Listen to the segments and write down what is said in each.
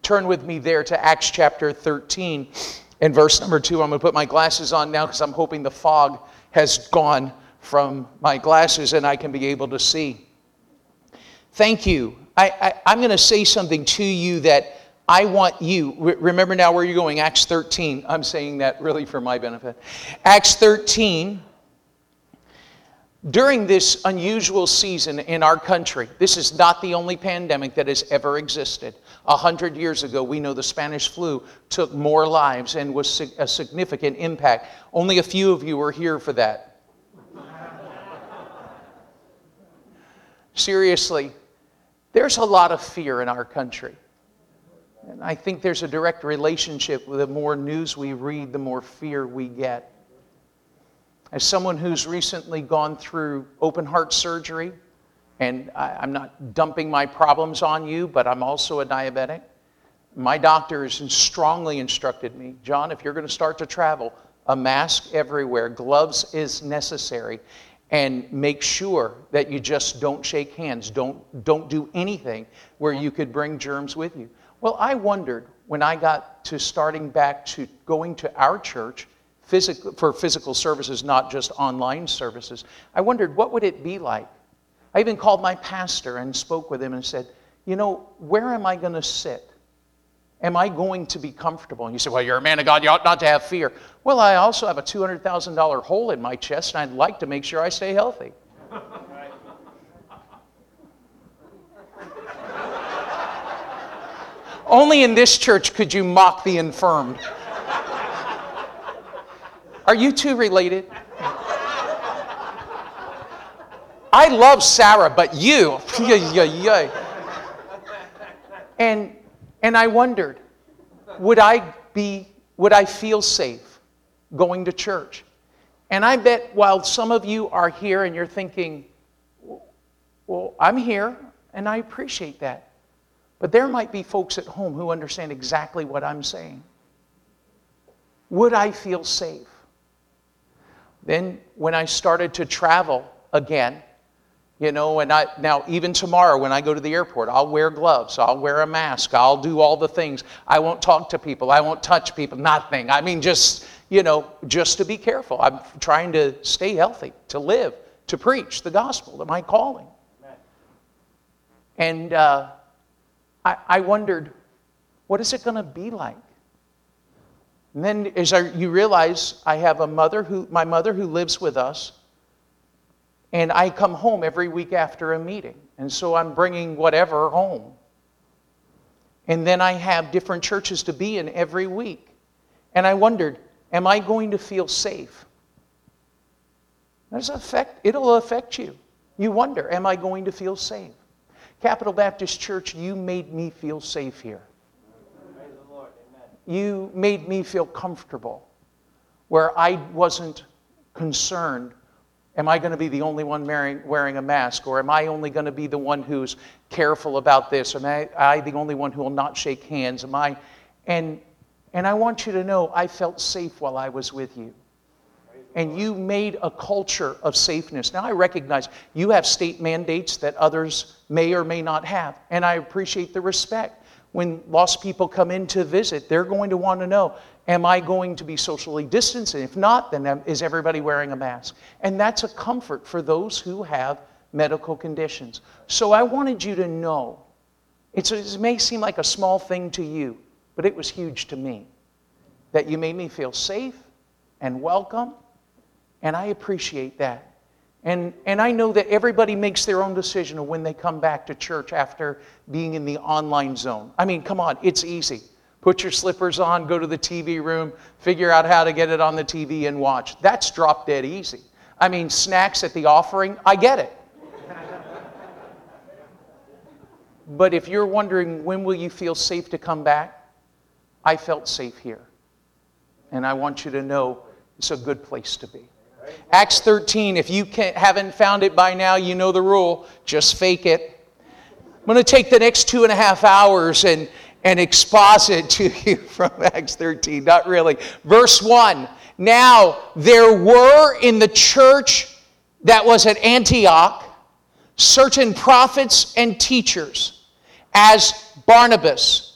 turn with me there to Acts chapter 13 and verse number 2. I'm going to put my glasses on now because I'm hoping the fog has gone from my glasses and I can be able to see. Thank you. I'm going to say something to you that I want you, remember now where you're going, Acts 13. I'm saying that really for my benefit. Acts 13, during this unusual season in our country, this is not the only pandemic that has ever existed. 100 years ago, we know the Spanish flu took more lives and was a significant impact. Only a few of you were here for that. Seriously, there's a lot of fear in our country. And I think there's a direct relationship with the more news we read, the more fear we get. As someone who's recently gone through open heart surgery, and I'm not dumping my problems on you, but I'm also a diabetic. My doctor has strongly instructed me, John, if you're going to start to travel, a mask everywhere, gloves is necessary, and make sure that you just don't shake hands. Don't do anything where you could bring germs with you. Well, I wondered when I got to starting back to going to our church for physical services, not just online services, I wondered what would it be like. I even called my pastor and spoke with him and said, you know, where am I going to sit? Am I going to be comfortable? And you say, well, you're a man of God, you ought not to have fear. Well, I also have a $200,000 hole in my chest, and I'd like to make sure I stay healthy. Only in this church could you mock the infirmed. Are you two related? I love Sarah, but you. And I wondered, would I feel safe going to church? And I bet while some of you are here and you're thinking, well, I'm here and I appreciate that. But there might be folks at home who understand exactly what I'm saying. Would I feel safe? Then when I started to travel again, you know, and now even tomorrow when I go to the airport, I'll wear gloves, I'll wear a mask, I'll do all the things. I won't talk to people, I won't touch people, nothing. I mean, just to be careful. I'm trying to stay healthy, to live, to preach the gospel, to my calling. And I wondered, what is it going to be like? And then you realize I have my mother who lives with us, and I come home every week after a meeting. And so I'm bringing whatever home. And then I have different churches to be in every week. And I wondered, am I going to feel safe? It'll affect you. You wonder, am I going to feel safe? Capital Baptist Church, you made me feel safe here. Praise the Lord. Amen. You made me feel comfortable, where I wasn't concerned, am I going to be the only one wearing a mask? Or am I only going to be the one who's careful about this? Am I the only one who will not shake hands? And I want you to know I felt safe while I was with you. And you made a culture of safeness. Now I recognize you have state mandates that others may or may not have. And I appreciate the respect. When lost people come in to visit, they're going to want to know, am I going to be socially distanced? And if not, then is everybody wearing a mask? And that's a comfort for those who have medical conditions. So I wanted you to know, it may seem like a small thing to you, but it was huge to me, that you made me feel safe and welcome. And I appreciate that. And I know that everybody makes their own decision of when they come back to church after being in the online zone. I mean, come on, it's easy. Put your slippers on, go to the TV room, figure out how to get it on the TV and watch. That's drop dead easy. I mean, snacks at the offering, I get it. But if you're wondering when will you feel safe to come back, I felt safe here. And I want you to know it's a good place to be. Acts 13, if you haven't found it by now, you know the rule. Just fake it. I'm going to take the next 2.5 hours and exposit to you from Acts 13. Not really. Verse 1. Now, there were in the church that was at Antioch certain prophets and teachers, as Barnabas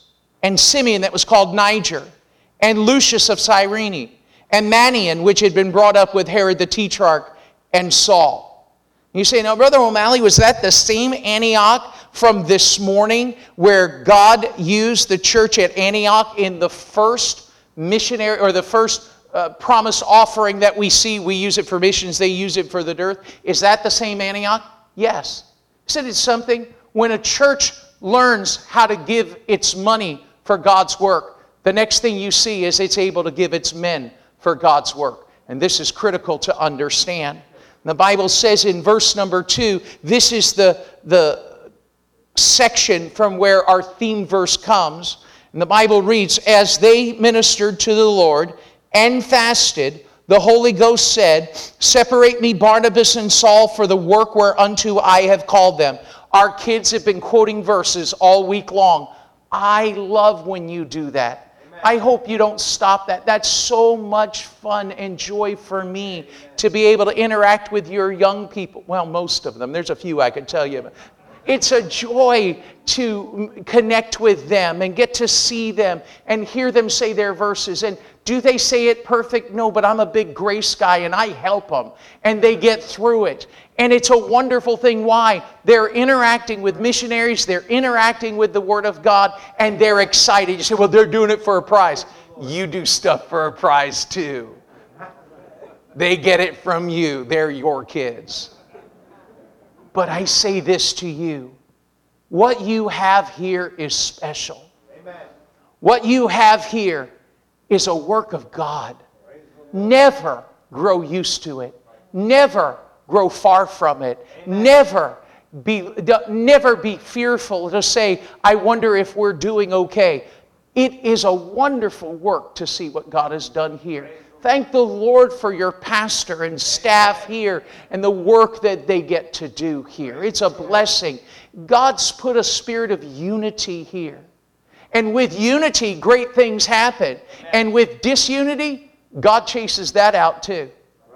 and Simeon that was called Niger, and Lucius of Cyrene, and Manaen, which had been brought up with Herod the Tetrarch, and Saul. You say, now, Brother O'Malley, was that the same Antioch from this morning where God used the church at Antioch in the first missionary, or the first promise offering that we see? We use it for missions, they use it for the dearth. Is that the same Antioch? Yes. Isn't it something? When a church learns how to give its money for God's work, the next thing you see is it's able to give its men for God's work. And this is critical to understand. The Bible says in verse number 2, this is the section from where our theme verse comes. And the Bible reads, as they ministered to the Lord and fasted, the Holy Ghost said, separate me Barnabas and Saul for the work whereunto I have called them. Our kids have been quoting verses all week long. I love when you do that. I hope you don't stop that. That's so much fun and joy for me to be able to interact with your young people. Well, most of them. There's a few I can tell you. It's a joy to connect with them and get to see them and hear them say their verses. And do they say it perfect? No, but I'm a big grace guy and I help them. And they get through it. And it's a wonderful thing. Why? They're interacting with missionaries. They're interacting with the Word of God. And they're excited. You say, well, they're doing it for a prize. You do stuff for a prize too. They get it from you. They're your kids. But I say this to you. What you have here is special. Amen. What you have here is a work of God. Never grow used to it. Never grow far from it. Never be fearful to say, I wonder if we're doing okay. It is a wonderful work to see what God has done here. Thank the Lord for your pastor and staff here and the work that they get to do here. It's a blessing. God's put a spirit of unity here. And with unity, great things happen. And with disunity, God chases that out too.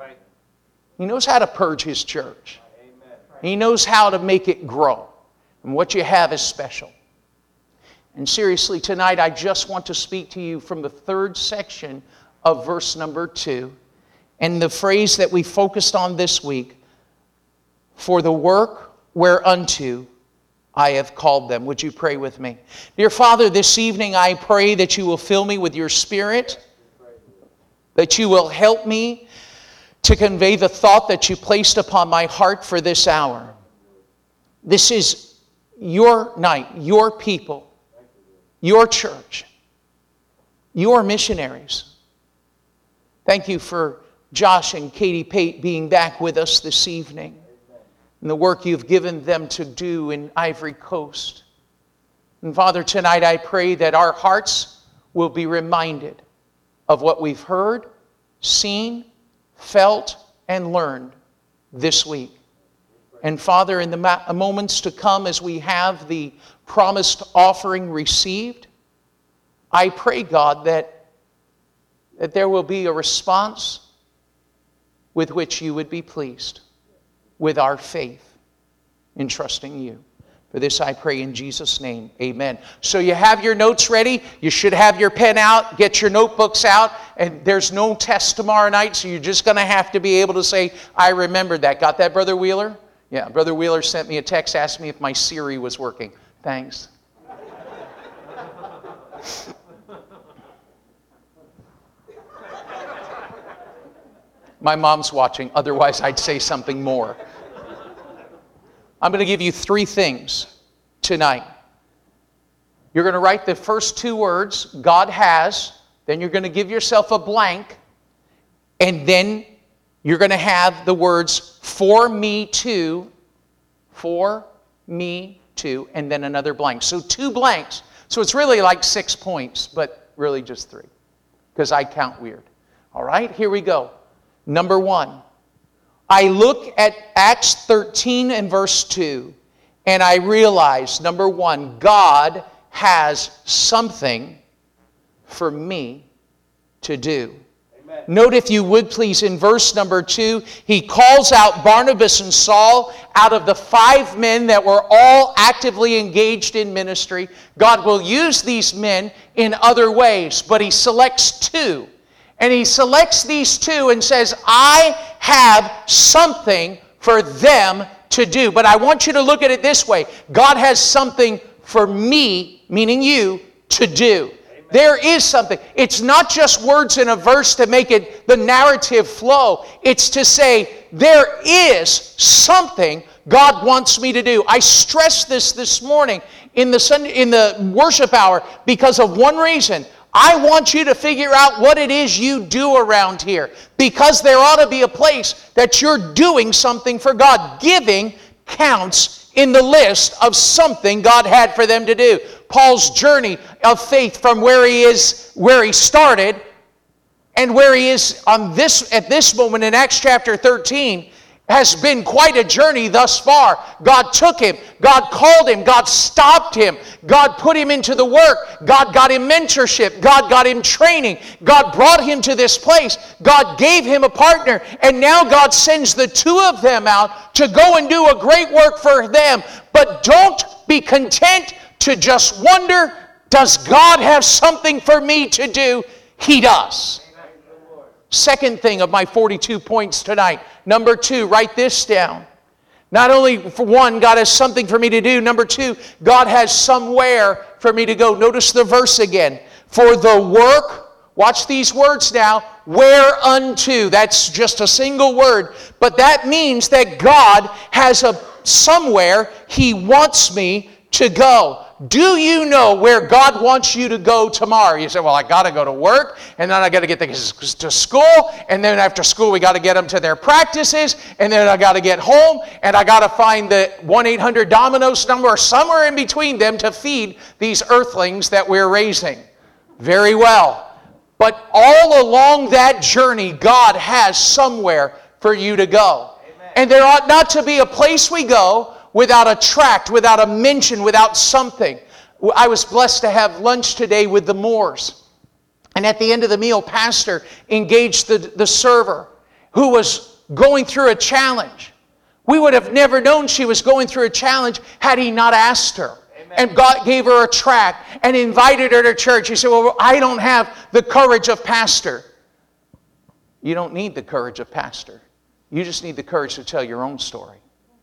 He knows how to purge His church. He knows how to make it grow. And what you have is special. And seriously, tonight I just want to speak to you from the third section of verse number 2. And the phrase that we focused on this week, for the work whereunto I have called them. Would you pray with me? Dear Father, this evening I pray that you will fill me with your Spirit, that you will help me to convey the thought that you placed upon my heart for this hour. This is your night, your people, your church, your missionaries. Thank you for Josh and Katie Pate being back with us this evening and the work you've given them to do in Ivory Coast. And Father, tonight I pray that our hearts will be reminded of what we've heard, seen, felt, and learned this week. And Father, in the moments to come as we have the promised offering received, I pray, God, that there will be a response with which you would be pleased with our faith in trusting you. For this I pray in Jesus' name, amen. So you have your notes ready. You should have your pen out. Get your notebooks out. And there's no test tomorrow night, so you're just going to have to be able to say, I remembered that. Got that, Brother Wheeler? Yeah, Brother Wheeler sent me a text, asked me if my Siri was working. Thanks. My mom's watching, otherwise I'd say something more. I'm going to give you 3 things tonight. You're going to write the first 2 words, God has, then you're going to give yourself a blank, and then you're going to have the words, for me too, and then another blank. So 2 blanks. So it's really like 6 points, but really just 3, because I count weird. All right, here we go. Number 1, I look at Acts 13 and verse 2, and I realize, number 1, God has something for me to do. Note, if you would please, in verse number 2, he calls out Barnabas and Saul out of the 5 men that were all actively engaged in ministry. God will use these men in other ways, but he selects 2. And he selects these 2 and says, I have something for them to do. But I want you to look at it this way. God has something for me, meaning you, to do. There is something. It's not just words in a verse to make it the narrative flow. It's to say, there is something God wants me to do. I stressed this morning in the worship hour because of one reason. I want you to figure out what it is you do around here, because there ought to be a place that you're doing something for God. Giving counts in the list of something God had for them to do. Paul's journey of faith from where he started, and where he is at this moment in Acts chapter 13, has been quite a journey thus far. God took him. God called him. God stopped him. God put him into the work. God got him mentorship. God got him training. God brought him to this place. God gave him a partner. And now God sends the 2 of them out to go and do a great work for them. But don't be content to just wonder, does God have something for me to do? He does. Second thing of my 42 points tonight. Number 2, write this down. Not only, for one, God has something for me to do. Number 2, God has somewhere for me to go. Notice the verse again. For the work, watch these words now, whereunto. That's just a single word. But that means that God has somewhere He wants me to go. Do you know where God wants you to go tomorrow? You say, well, I got to go to work, and then I got to get to school, and then after school we got to get them to their practices, and then I got to get home, and I got to find the 1-800-DOMINOS number or somewhere in between them to feed these earthlings that we're raising. Very well. But all along that journey, God has somewhere for you to go. Amen. And there ought not to be a place we go without a tract, without a mention, without something. I was blessed to have lunch today with the Moores. And at the end of the meal, Pastor engaged the server who was going through a challenge. We would have never known she was going through a challenge had he not asked her. Amen. And God gave her a tract and invited her to church. He said, well, I don't have the courage of Pastor. You don't need the courage of Pastor. You just need the courage to tell your own story.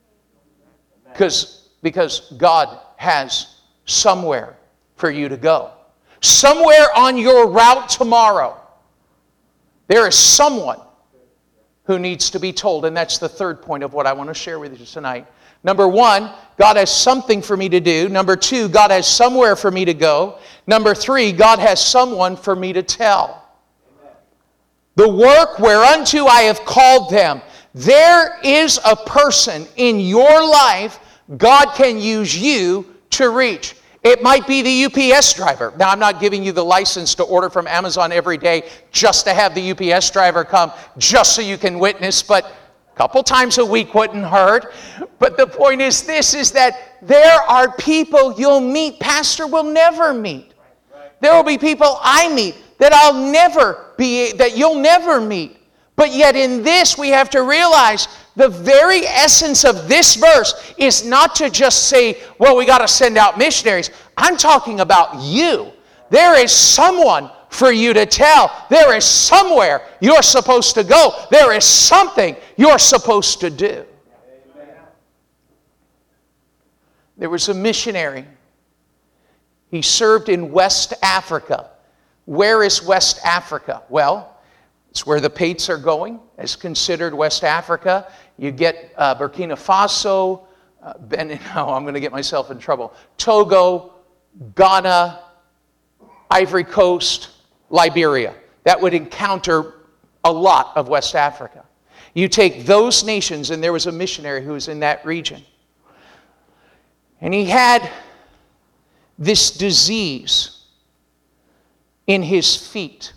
Because God has somewhere for you to go. Somewhere on your route tomorrow, there is someone who needs to be told. And that's the third point of what I want to share with you tonight. Number 1, God has something for me to do. Number 2, God has somewhere for me to go. Number 3, God has someone for me to tell. The work whereunto I have called them. There is a person in your life God can use you to reach. It might be the UPS driver. Now, I'm not giving you the license to order from Amazon every day just to have the UPS driver come, just so you can witness, but a couple times a week wouldn't hurt. But the point is this, is that there are people you'll meet, Pastor will never meet. There will be people I meet that you'll never meet. But yet in this, we have to realize the very essence of this verse is not to just say, well, we got to send out missionaries. I'm talking about you. There is someone for you to tell. There is somewhere you're supposed to go. There is something you're supposed to do. Amen. There was a missionary. He served in West Africa. Where is West Africa? Well, it's where the Pates are going. It's considered West Africa. You get Burkina Faso, I'm going to get myself in trouble. Togo, Ghana, Ivory Coast, Liberia. That would encounter a lot of West Africa. You take those nations, and there was a missionary who was in that region. And he had this disease in his feet.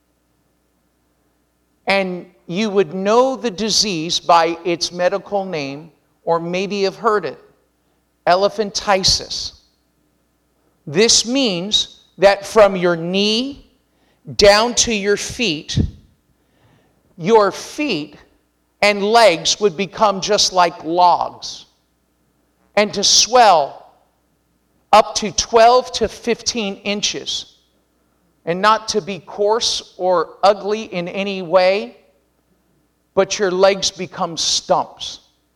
And you would know the disease by its medical name, or maybe have heard it. Elephantiasis. This means that from your knee down to your feet, your feet and legs would become just like logs and to swell up to 12 to 15 inches, and not to be coarse or ugly in any way, but your legs become stumps.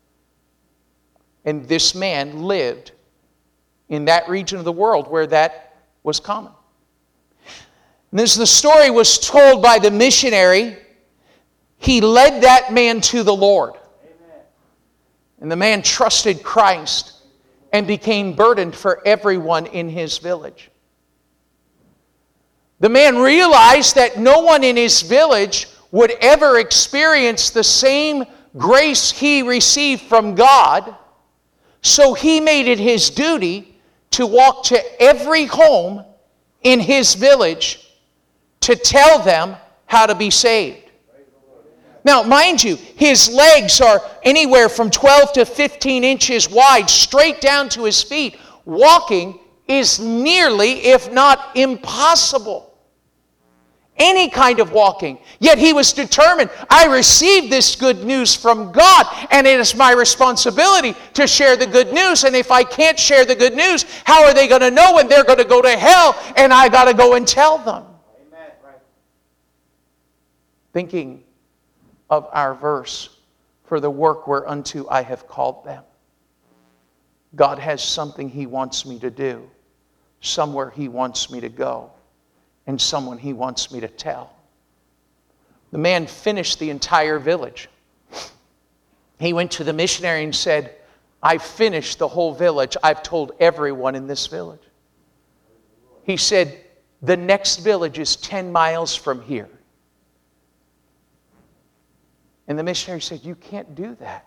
And this man lived in that region of the world where that was common. And as the story was told by the missionary, he led that man to the Lord. Amen. And the man trusted Christ and became burdened for everyone in his village. The man realized that no one in his village would ever experience the same grace he received from God, so he made it his duty to walk to every home in his village to tell them how to be saved. Now, mind you, his legs are anywhere from 12 to 15 inches wide, straight down to his feet. Walking is nearly, if not impossible. Any kind of walking. Yet he was determined, I received this good news from God, and it is my responsibility to share the good news. And if I can't share the good news, how are they going to know when they're going to go to hell, and I got to go and tell them? Amen. Right. Thinking of our verse, for the work whereunto I have called them. God has something He wants me to do, somewhere He wants me to go, and someone He wants me to tell. The man finished the entire village. He went to the missionary and said, I've finished the whole village. I've told everyone in this village. He said, the next village is 10 miles from here. And the missionary said, you can't do that.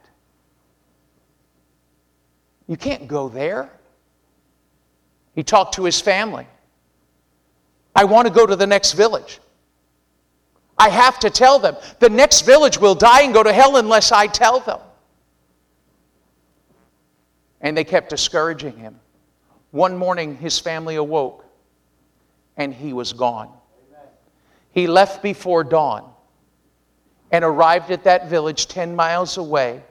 You can't go there. He talked to his family. I want to go to the next village. I have to tell them. The next village will die and go to hell unless I tell them. And they kept discouraging him. One morning, his family awoke, and he was gone. He left before dawn and arrived at that village 10 miles away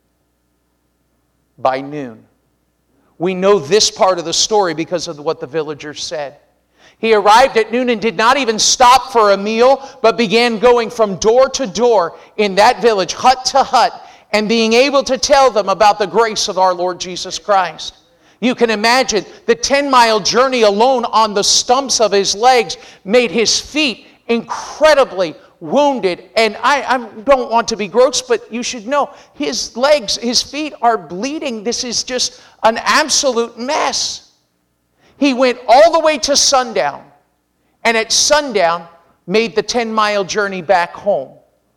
by noon. We know this part of the story because of what the villagers said. He arrived at noon and did not even stop for a meal, but began going from door to door in that village, hut to hut, and being able to tell them about the grace of our Lord Jesus Christ. You can imagine the 10-mile journey alone on the stumps of his legs made his feet incredibly wounded. And I don't want to be gross, but you should know his legs, his feet are bleeding. This is just an absolute mess. He went all the way to sundown, and at sundown made the 10-mile journey back home.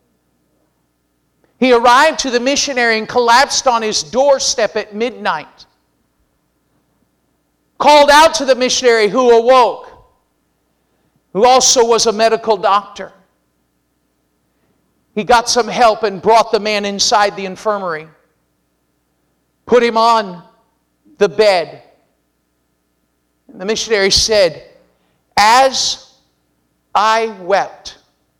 He arrived to the missionary and collapsed on his doorstep at midnight. Called out to the missionary, who awoke, who also was a medical doctor. He got some help and brought the man inside the infirmary, put him on the bed. And the missionary said, as I wept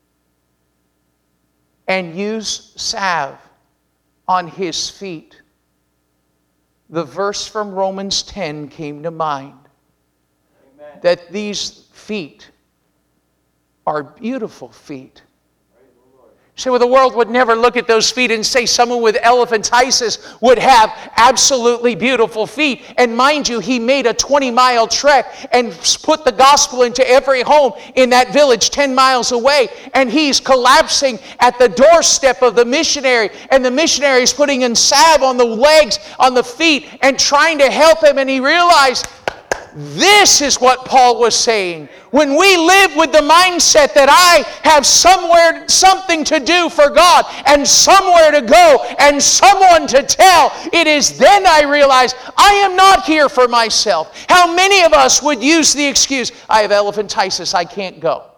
and used salve on his feet, the verse from Romans 10 came to mind. Amen. That these feet are beautiful feet. So the world would never look at those feet and say someone with elephantiasis would have absolutely beautiful feet. And mind you, he made a 20-mile trek and put the gospel into every home in that village 10 miles away. And he's collapsing at the doorstep of the missionary. And the missionary is putting in salve on the legs, on the feet, and trying to help him. And he realized, this is what Paul was saying. When we live with the mindset that I have something to do for God and somewhere to go and someone to tell, it is then I realize I am not here for myself. How many of us would use the excuse, I have elephantiasis, I can't go?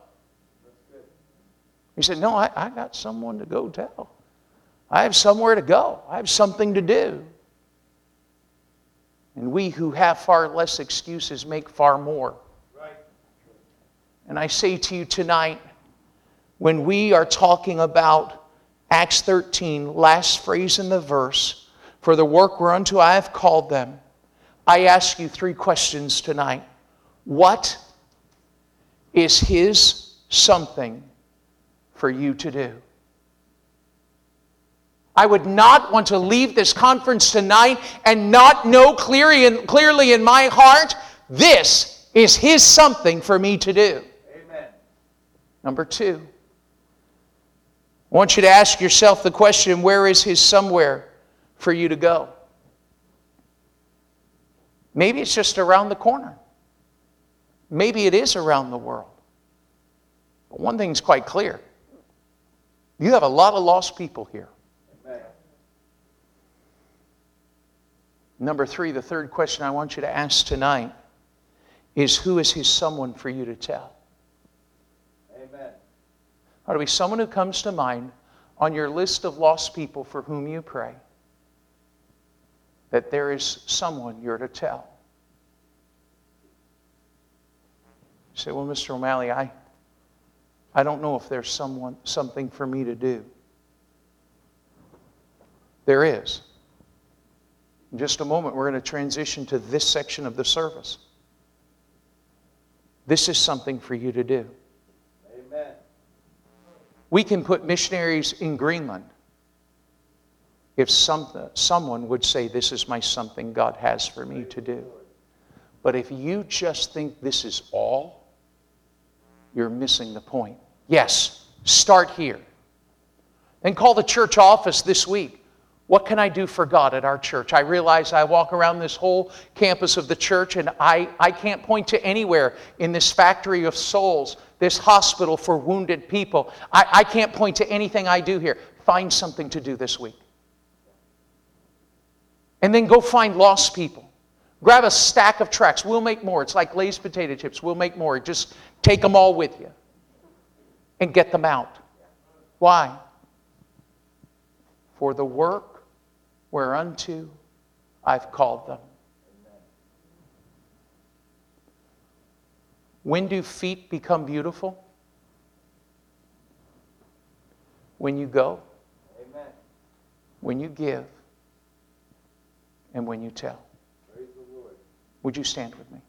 He said, no, I got someone to go tell. I have somewhere to go. I have something to do. And we who have far less excuses make far more. Right. And I say to you tonight, when we are talking about Acts 13, last phrase in the verse, for the work whereunto I have called them. I ask you 3 questions tonight. What is His something for you to do? I would not want to leave this conference tonight and not know clearly in my heart, this is His something for me to do. Amen. Number 2, I want you to ask yourself the question, where is His somewhere for you to go? Maybe it's just around the corner. Maybe it is around the world. But one thing's quite clear. You have a lot of lost people here. Amen. Number 3, the third question I want you to ask tonight is, who is His someone for you to tell? Amen. Ought to be someone who comes to mind on your list of lost people for whom you pray, that there is someone you're to tell. You say, well, Mr. O'Malley, I don't know if there's something for me to do. There is. In just a moment, we're going to transition to this section of the service. This is something for you to do. Amen. We can put missionaries in Greenland if someone would say, this is my something God has for me to do. But if you just think this is all, you're missing the point. Yes, start here. Then call the church office this week. What can I do for God at our church? I realize I walk around this whole campus of the church and I can't point to anywhere in this factory of souls, this hospital for wounded people. I can't point to anything I do here. Find something to do this week. And then go find lost people. Grab a stack of tracts. We'll make more. It's like Lay's potato chips. We'll make more. Just take them all with you and get them out. Why? For the work whereunto I've called them. When do feet become beautiful? When you go, Amen. when you give, and when you tell. Praise the Lord. Would you stand with me?